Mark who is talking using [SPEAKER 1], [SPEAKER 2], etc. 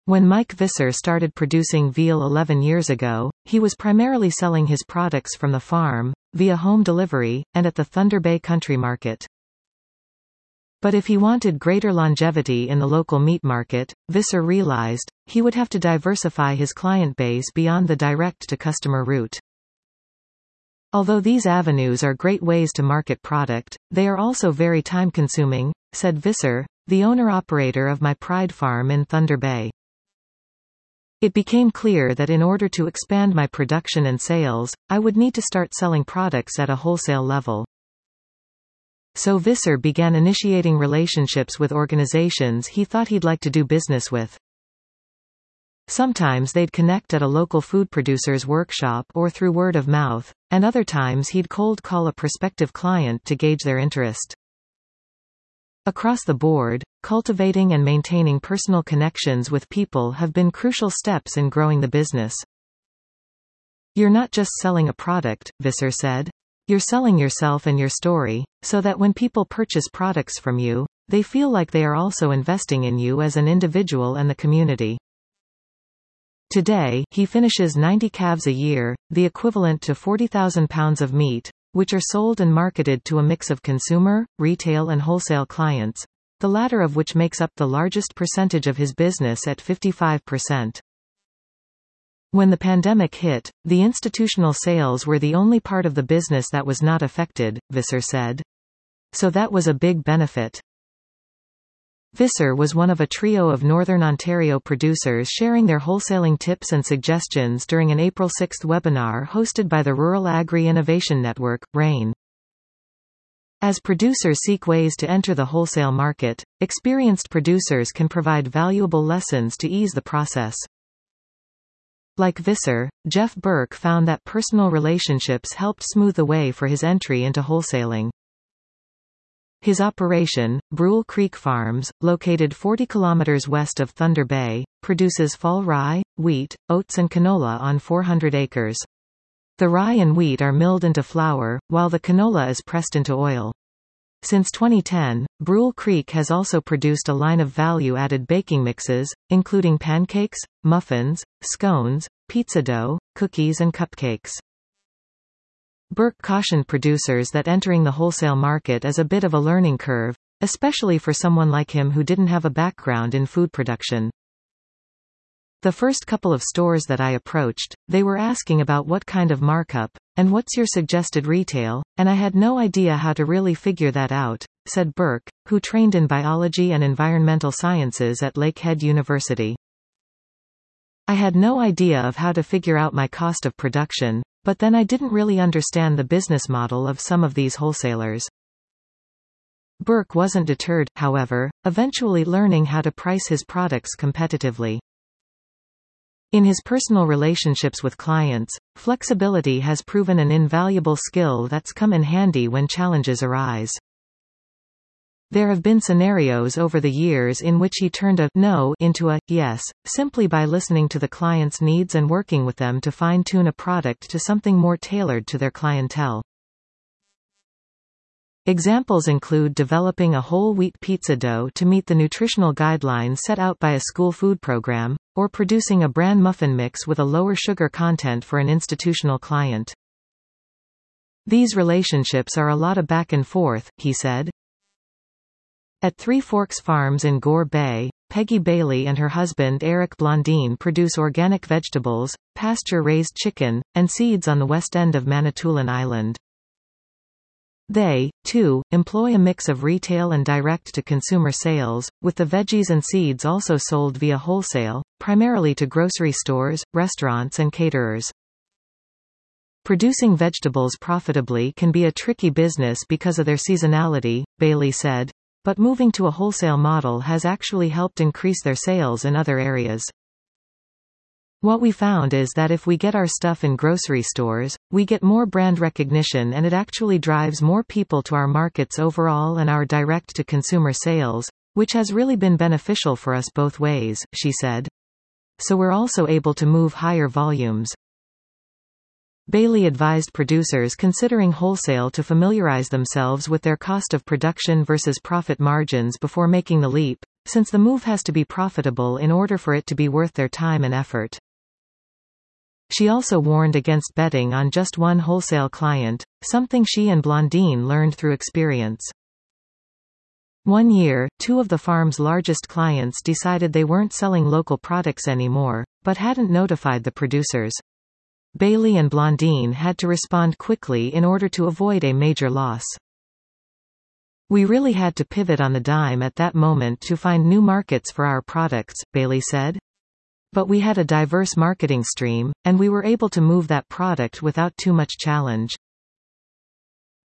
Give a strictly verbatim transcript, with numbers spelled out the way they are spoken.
[SPEAKER 1] When Mike Visser started producing veal eleven years ago, he was primarily selling his products from the farm, via home delivery, and at the Thunder Bay Country Market. But if he wanted greater longevity in the local meat market, Visser realized, he would have to diversify his client base beyond the direct-to-customer route. Although these avenues are great ways to market product, they are also very time-consuming, said Visser, the owner-operator of My Pride Farm in Thunder Bay. It became clear that in order to expand my production and sales, I would need to start selling products at a wholesale level. So Visser began initiating relationships with organizations he thought he'd like to do business with. Sometimes they'd connect at a local food producer's workshop or through word of mouth, and other times he'd cold call a prospective client to gauge their interest. Across the board, cultivating and maintaining personal connections with people have been crucial steps in growing the business. You're not just selling a product, Visser said. You're selling yourself and your story, so that when people purchase products from you, they feel like they are also investing in you as an individual and the community. Today, he finishes ninety calves a year, the equivalent to forty thousand pounds of meat, which are sold and marketed to a mix of consumer, retail and wholesale clients, the latter of which makes up the largest percentage of his business at fifty-five percent. When the pandemic hit, the institutional sales were the only part of the business that was not affected, Visser said. So that was a big benefit. Visser was one of a trio of Northern Ontario producers sharing their wholesaling tips and suggestions during an April sixth webinar hosted by the Rural Agri-Innovation Network, RAIN. As producers seek ways to enter the wholesale market, experienced producers can provide valuable lessons to ease the process. Like Visser, Jeff Burke found that personal relationships helped smooth the way for his entry into wholesaling. His operation, Brule Creek Farms, located forty kilometers west of Thunder Bay, produces fall rye, wheat, oats and canola on four hundred acres. The rye and wheat are milled into flour, while the canola is pressed into oil. Since twenty ten, Brule Creek has also produced a line of value-added baking mixes, including pancakes, muffins, scones, pizza dough, cookies and cupcakes. Burke cautioned producers that entering the wholesale market is a bit of a learning curve, especially for someone like him who didn't have a background in food production. The first couple of stores that I approached, they were asking about what kind of markup, and what's your suggested retail, and I had no idea how to really figure that out, said Burke, who trained in biology and environmental sciences at Lakehead University. I had no idea of how to figure out my cost of production, but then I didn't really understand the business model of some of these wholesalers. Burke wasn't deterred, however, eventually learning how to price his products competitively. In his personal relationships with clients, flexibility has proven an invaluable skill that's come in handy when challenges arise. There have been scenarios over the years in which he turned a no into a yes, simply by listening to the client's needs and working with them to fine-tune a product to something more tailored to their clientele. Examples include developing a whole wheat pizza dough to meet the nutritional guidelines set out by a school food program, or producing a bran muffin mix with a lower sugar content for an institutional client. These relationships are a lot of back and forth, he said. At Three Forks Farms in Gore Bay, Peggy Bailey and her husband Eric Blondine produce organic vegetables, pasture-raised chicken, and seeds on the west end of Manitoulin Island. They, too, employ a mix of retail and direct-to-consumer sales, with the veggies and seeds also sold via wholesale, primarily to grocery stores, restaurants and caterers. Producing vegetables profitably can be a tricky business because of their seasonality, Bailey said, but moving to a wholesale model has actually helped increase their sales in other areas. What we found is that if we get our stuff in grocery stores, we get more brand recognition and it actually drives more people to our markets overall and our direct-to-consumer sales, which has really been beneficial for us both ways, she said. So we're also able to move higher volumes. Bailey advised producers considering wholesale to familiarize themselves with their cost of production versus profit margins before making the leap, since the move has to be profitable in order for it to be worth their time and effort. She also warned against betting on just one wholesale client, something she and Blondine learned through experience. One year, two of the farm's largest clients decided they weren't selling local products anymore, but hadn't notified the producers. Bailey and Blondine had to respond quickly in order to avoid a major loss. "We really had to pivot on the dime at that moment to find new markets for our products," Bailey said. "But we had a diverse marketing stream, and we were able to move that product without too much challenge."